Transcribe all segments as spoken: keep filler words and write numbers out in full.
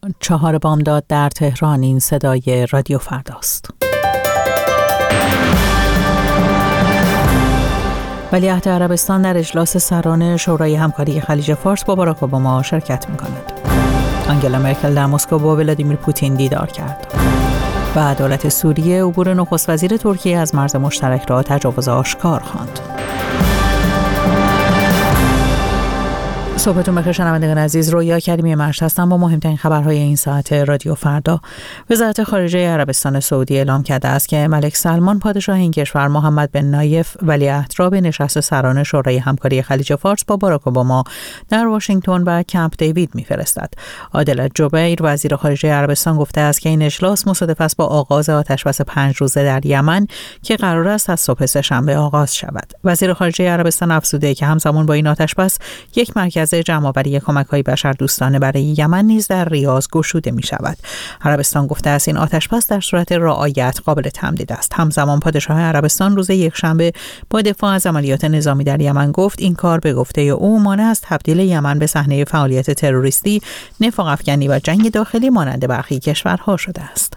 چهار بامداد در تهران. این صدای رادیو فرداست. ولیعهد عربستان در اجلاس سران شورای همکاری خلیج فارس با باراک اوباما شرکت می‌کند. آنگلا مرکل در مسکو با ولادیمیر پوتین دیدار کرد. و دولت سوریه عبور نخست وزیر ترکیه از مرز مشترک را تجاوز آشکار خواند. صبحتون بخیر شنوندگان عزیز، رویا کریمی مشت هستم با مهمترین خبرهای این ساعت رادیو فردا. وزارت خارجه عربستان سعودی اعلام کرده است که ملک سلمان پادشاه این کشور محمد بن نایف ولیعهد را به نشست سران شورای همکاری خلیج فارس با باراک اوباما در واشنگتن و کمپ دیوید می‌فرستد. عادل جبیر وزیر خارجه عربستان گفته است که این اجلاس مصادف است با آغاز آتشبس پنج روزه در یمن که قرار است از صبح سه‌شنبه آغاز شود. وزیر خارجه عربستان افزوده که همزمان با این آتشبس یک مرکز جمع‌آوری کمک‌های بشردوستانه برای یمن نیز در ریاض گشوده می‌شود. عربستان گفته است این آتشبس در صورت رعایت قابل تمدید است. همزمان پادشاه عربستان روز یکشنبه با دفاع از عملیات نظامی در یمن گفت این کار به گفته او مانع از تبدیل یمن به صحنه فعالیت تروریستی، نفاق افکنی و جنگ داخلی مانند برخی کشورها شده است.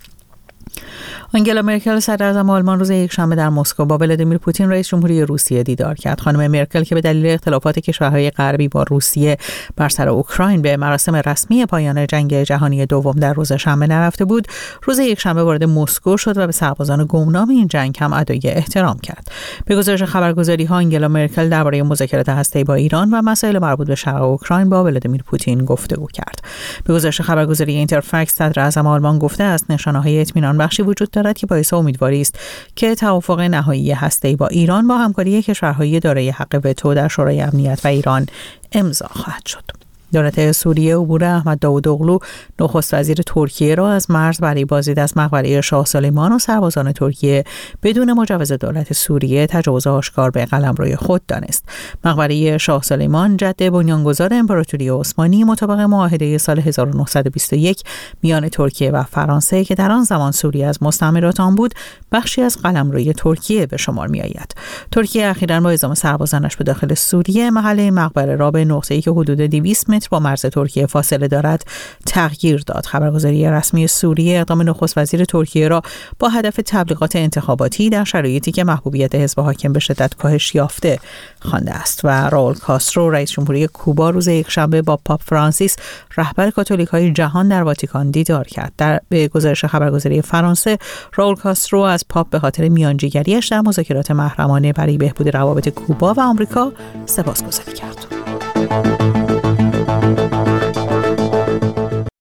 آنگلا مرکل صدراعظم آلمان روز یکشنبه در مسکو با ولادیمیر پوتین رئیس جمهوری روسیه دیدار کرد. خانم مرکل که به دلیل اختلافات کشورهای غربی با روسیه بر سر اوکراین به مراسم رسمی پایان جنگ جهانی دوم در روز شنبه نرفته بود، روز یکشنبه وارد مسکو شد و به سربازان گمنام این جنگ هم ادای احترام کرد. به گزارش خبرگزاری‌ها آنگلا مرکل درباره مذاکرات هسته‌ای با ایران و مسائل مربوط به شرق اوکراین با ولادیمیر پوتین گفتگو کرد. به گزارش خبرگزاری اینترفکس صدراعظم آلمان گفته است نشانه‌های اطمینان بخشی وجود دارد که باعث امیدواری است که توافق نهایی هسته‌ای با ایران با همکاری کشورهای دارای حق وتو در شورای امنیت و ایران امضا خواهد شد. دولت سوریه عبور احمد داوودوغلو نخست وزیر ترکیه را از مرز برای بازدید از مقبره شاه سلیمان و سربازان ترکیه بدون مجوز دولت سوریه تجاوز آشکار به قلمروی خود دانست. مقبره شاه سلیمان جد بنیانگذار امپراتوری عثمانی مطابق معاهده سال هزار و نهصد و بیست و یک میان ترکیه و فرانسه که در آن زمان سوریه از مستعمرات آن بود، بخشی از قلمروی ترکیه به شمار می‌آید. ترکیه اخیراً با اعزام سربازانش به داخل سوریه محل مقبره را به نقطه‌ای که حدود دویست متر با مرز ترکیه فاصله دارد تغییر داد. خبرگزاری رسمی سوریه اقدام نخست وزیر ترکیه را با هدف تبلیغات انتخاباتی در شرایطی که محبوبیت حزب حاکم به شدت کاهش یافته خوانده است. و راول کاسترو رئیس جمهوری کوبا روز یکشنبه با پاپ فرانسیس رهبر کاتولیک‌های جهان در واتیکان دیدار کرد. در به گزارش خبرگزاری فرانسه، راول کاسترو از پاپ به خاطر میانجیگری‌اش در مذاکرات محرمانه برای بهبود روابط کوبا و آمریکا سپاسگزاری کرد.